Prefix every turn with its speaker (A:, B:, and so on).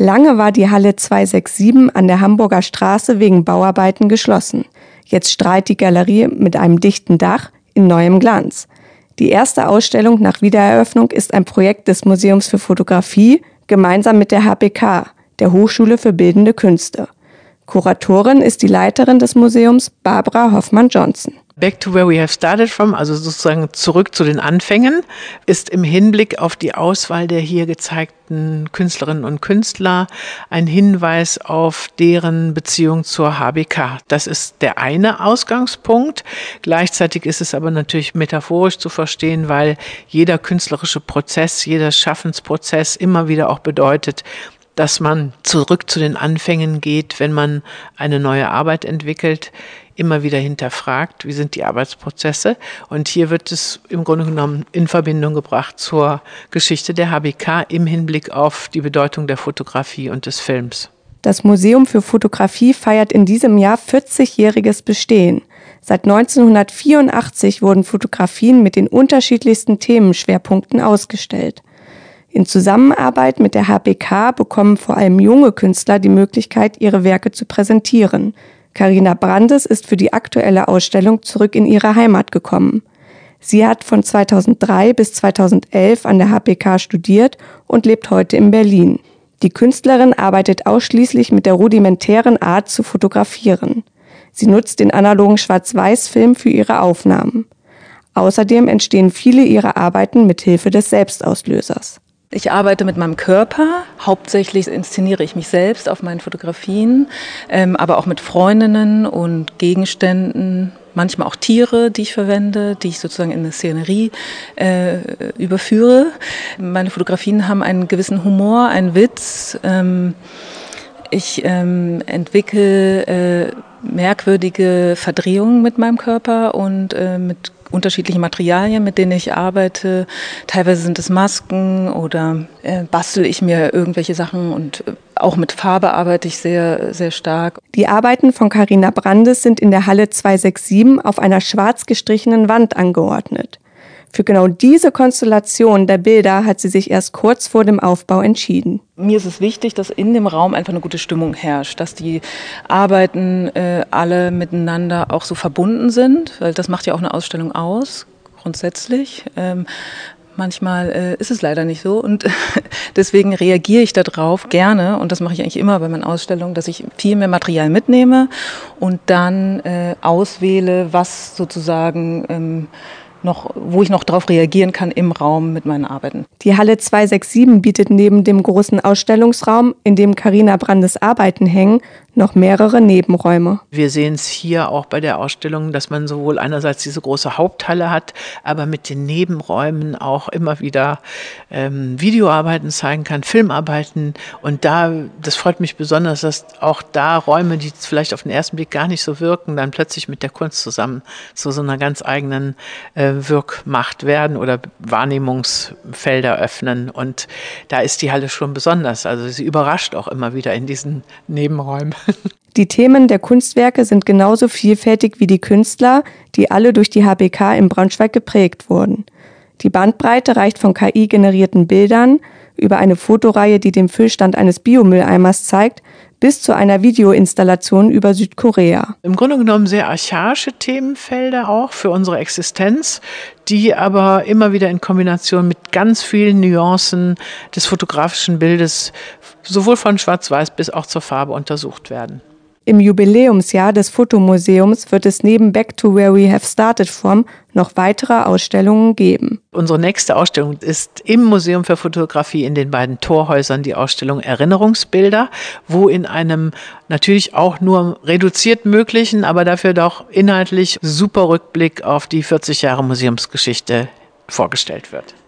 A: Lange war die Halle 267 an der Hamburger Straße wegen Bauarbeiten geschlossen. Jetzt strahlt die Galerie mit einem dichten Dach in neuem Glanz. Die erste Ausstellung nach Wiedereröffnung ist ein Projekt des Museums für Fotografie gemeinsam mit der HBK, der Hochschule für Bildende Künste. Kuratorin ist die Leiterin des Museums, Barbara Hoffmann-Johnson.
B: Back to where we have started from, also sozusagen zurück zu den Anfängen, ist im Hinblick auf die Auswahl der hier gezeigten Künstlerinnen und Künstler ein Hinweis auf deren Beziehung zur HBK. Das ist der eine Ausgangspunkt. Gleichzeitig ist es aber natürlich metaphorisch zu verstehen, weil jeder künstlerische Prozess, jeder Schaffensprozess immer wieder auch bedeutet, dass man zurück zu den Anfängen geht, wenn man eine neue Arbeit entwickelt, immer wieder hinterfragt, wie sind die Arbeitsprozesse. Und hier wird es im Grunde genommen in Verbindung gebracht zur Geschichte der HBK im Hinblick auf die Bedeutung der Fotografie und des Films.
A: Das Museum für Fotografie feiert in diesem Jahr 40-jähriges Bestehen. Seit 1984 wurden Fotografien mit den unterschiedlichsten Themenschwerpunkten ausgestellt. In Zusammenarbeit mit der HBK bekommen vor allem junge Künstler die Möglichkeit, ihre Werke zu präsentieren. Carina Brandes ist für die aktuelle Ausstellung zurück in ihre Heimat gekommen. Sie hat von 2003 bis 2011 an der HBK studiert und lebt heute in Berlin. Die Künstlerin arbeitet ausschließlich mit der rudimentären Art zu fotografieren. Sie nutzt den analogen Schwarz-Weiß-Film für ihre Aufnahmen. Außerdem entstehen viele ihrer Arbeiten mit Hilfe des Selbstauslösers.
C: Ich arbeite mit meinem Körper, hauptsächlich inszeniere ich mich selbst auf meinen Fotografien, aber auch mit Freundinnen und Gegenständen, manchmal auch Tiere, die ich verwende, die ich sozusagen in eine Szenerie überführe. Meine Fotografien haben einen gewissen Humor, einen Witz. Ich entwickle merkwürdige Verdrehungen mit meinem Körper und mit unterschiedliche Materialien, mit denen ich arbeite. Teilweise sind es Masken oder bastel ich mir irgendwelche Sachen und auch mit Farbe arbeite ich sehr, sehr stark.
A: Die Arbeiten von Carina Brandes sind in der Halle 267 auf einer schwarz gestrichenen Wand angeordnet. Für genau diese Konstellation der Bilder hat sie sich erst kurz vor dem Aufbau entschieden.
C: Mir ist es wichtig, dass in dem Raum einfach eine gute Stimmung herrscht, dass die Arbeiten alle miteinander auch so verbunden sind, weil das macht ja auch eine Ausstellung aus, grundsätzlich. Manchmal ist es leider nicht so und deswegen reagiere ich darauf gerne und das mache ich eigentlich immer bei meinen Ausstellungen, dass ich viel mehr Material mitnehme und dann auswähle, was sozusagen wo ich noch darauf reagieren kann im Raum mit meinen Arbeiten.
A: Die Halle 267 bietet neben dem großen Ausstellungsraum, in dem Carina Brandes Arbeiten hängen, noch mehrere Nebenräume.
B: Wir sehen es hier auch bei der Ausstellung, dass man sowohl einerseits diese große Haupthalle hat, aber mit den Nebenräumen auch immer wieder Videoarbeiten zeigen kann, Filmarbeiten. Und das freut mich besonders, dass auch da Räume, die vielleicht auf den ersten Blick gar nicht so wirken, dann plötzlich mit der Kunst zusammen zu so einer ganz eigenen Wirkmacht werden oder Wahrnehmungsfelder öffnen. Und da ist die Halle schon besonders. Also sie überrascht auch immer wieder in diesen Nebenräumen.
A: Die Themen der Kunstwerke sind genauso vielfältig wie die Künstler, die alle durch die HBK in Braunschweig geprägt wurden. Die Bandbreite reicht von KI-generierten Bildern über eine Fotoreihe, die den Füllstand eines Biomülleimers zeigt, bis zu einer Videoinstallation über Südkorea.
B: Im Grunde genommen sehr archaische Themenfelder auch für unsere Existenz, die aber immer wieder in Kombination mit ganz vielen Nuancen des fotografischen Bildes sowohl von Schwarz-Weiß bis auch zur Farbe untersucht werden.
A: Im Jubiläumsjahr des Fotomuseums wird es neben Back to Where We Have Started From noch weitere Ausstellungen geben.
B: Unsere nächste Ausstellung ist im Museum für Fotografie in den beiden Torhäusern die Ausstellung Erinnerungsbilder, wo in einem natürlich auch nur reduziert möglichen, aber dafür doch inhaltlich super Rückblick auf die 40 Jahre Museumsgeschichte vorgestellt wird.